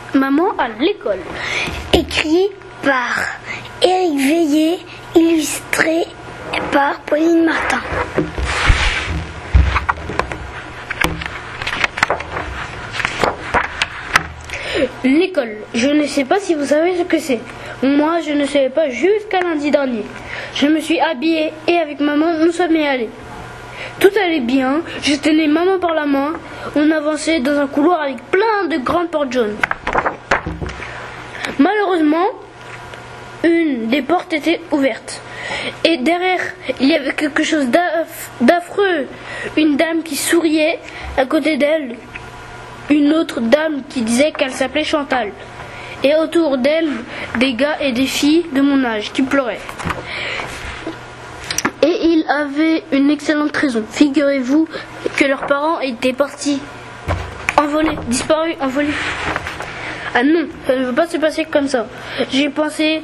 Maman à l'école. Écrit par Éric Veillé, illustré par Pauline Martin. L'école. Je ne sais pas si vous savez ce que c'est. Moi, je ne savais pas jusqu'à lundi dernier. Je me suis habillée et avec maman, nous sommes y allés. Tout allait bien. Je tenais maman par la main. On avançait dans un couloir avec plein de grandes portes jaunes. Malheureusement, une des portes était ouverte. Et derrière, il y avait quelque chose d'affreux. Une dame qui souriait. À côté d'elle, une autre dame qui disait qu'elle s'appelait Chantal. Et autour d'elle, des gars et des filles de mon âge qui pleuraient. Et ils avaient une excellente raison. Figurez-vous que leurs parents étaient partis, envolés, disparus, envolés. Ah non, ça ne veut pas se passer comme ça. J'ai pensé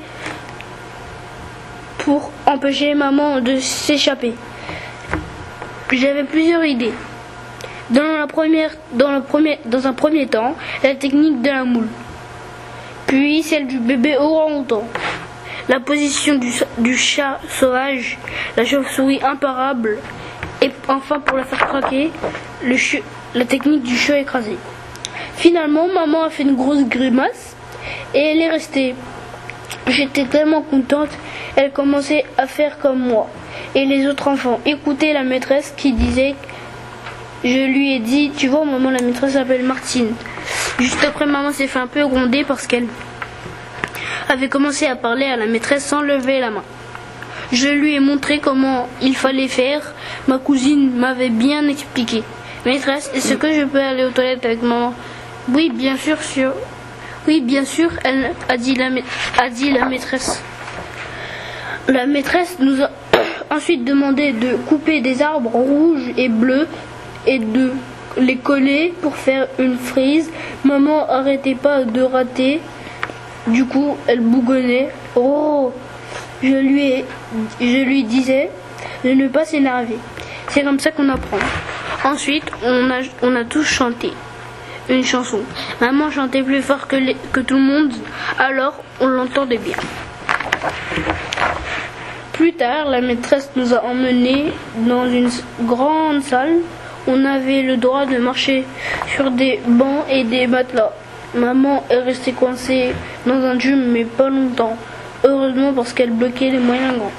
pour empêcher maman de s'échapper. J'avais plusieurs idées. Dans un premier temps, la technique de la moule, puis celle du bébé orang-outan, la position du chat sauvage, la chauve-souris imparable, et enfin pour la faire craquer, la technique du chat écrasé. Finalement, maman a fait une grosse grimace et elle est restée. J'étais tellement contente, elle commençait à faire comme moi et les autres enfants. Écoutez la maîtresse qui disait. Je lui ai dit, tu vois maman, la maîtresse s'appelle Martine. Juste après, maman s'est fait un peu gronder parce qu'elle avait commencé à parler à la maîtresse sans lever la main. Je lui ai montré comment il fallait faire. Ma cousine m'avait bien expliqué. Maîtresse, est-ce que je peux aller aux toilettes avec maman? Oui, bien sûr, elle a dit la maîtresse. La maîtresse nous a ensuite demandé de couper des arbres rouges et bleus et de les coller pour faire une frise. Maman arrêtait pas de rater. Du coup, elle bougonnait. Oh, je lui disais de ne pas s'énerver. C'est comme ça qu'on apprend. Ensuite, on a tous chanté une chanson. Maman chantait plus fort que tout le monde, alors on l'entendait bien. Plus tard, la maîtresse nous a emmenés dans une grande salle. On avait le droit de marcher sur des bancs et des matelas. Maman est restée coincée dans un gym, mais pas longtemps. Heureusement parce qu'elle bloquait les moyens grands.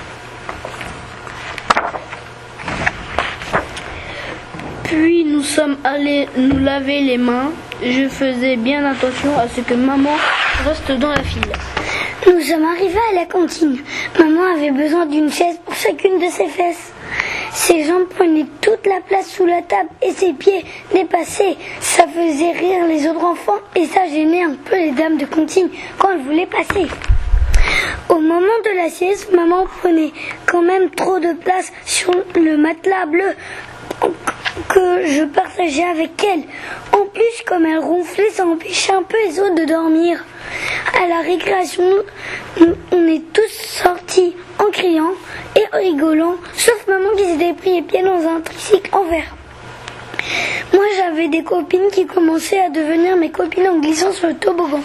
Puis nous sommes allés nous laver les mains. Je faisais bien attention à ce que maman reste dans la file. Nous sommes arrivés à la cantine. Maman avait besoin d'une chaise pour chacune de ses fesses. Ses jambes prenaient toute la place sous la table et ses pieds dépassaient. Ça faisait rire les autres enfants et ça gênait un peu les dames de cantine quand elles voulaient passer. Au moment de la sieste, maman prenait quand même trop de place sur le matelas bleu que je partageais avec elle. En plus, comme elle ronflait, ça empêchait un peu les autres de dormir. À la récréation, on est tous sortis en criant et rigolant, sauf maman qui s'était pris les pieds dans un tricycle en verre. Moi, j'avais des copines qui commençaient à devenir mes copines en glissant sur le toboggan.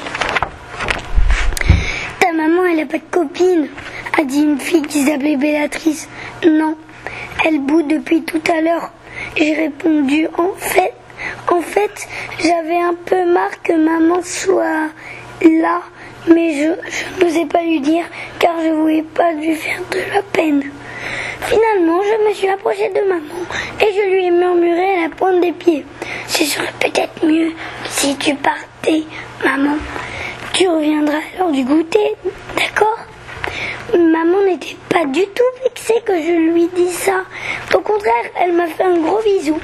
Ta maman, elle n'a pas de copine, a dit une fille qui s'appelait Béatrice. Non, elle boude depuis tout à l'heure. J'ai répondu, en fait, j'avais un peu marre que maman soit là, mais je n'osais pas lui dire car je ne voulais pas lui faire de la peine. Finalement, je me suis approchée de maman et je lui ai murmuré à la pointe des pieds. Ce serait peut-être mieux si tu partais, maman. Tu reviendras à l'heure du goûter, d'accord? Maman n'était pas du tout vexée que je lui dise ça. Au contraire, elle m'a fait un gros bisou.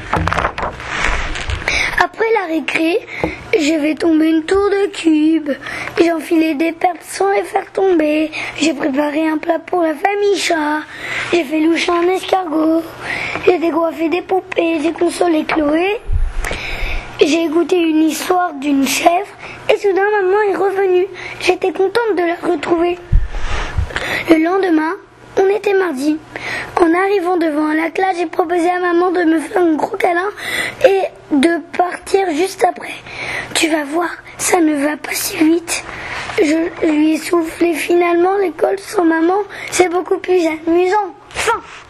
Après la récré, je vais tomber une tour de cube. J'ai enfilé des perles sans les faire tomber. J'ai préparé un plat pour la famille chat. J'ai fait loucher un escargot. J'ai décoiffé des poupées. J'ai consolé Chloé. J'ai écouté une histoire d'une chèvre. Et soudain, maman est revenue. J'étais contente de la retrouver. Le lendemain, On était mardi. En arrivant devant la classe, j'ai proposé à maman de me faire un gros câlin et de partir juste après. Tu vas voir, ça ne va pas si vite. Je lui ai soufflé. Finalement, l'école sans maman, c'est beaucoup plus amusant. Fin.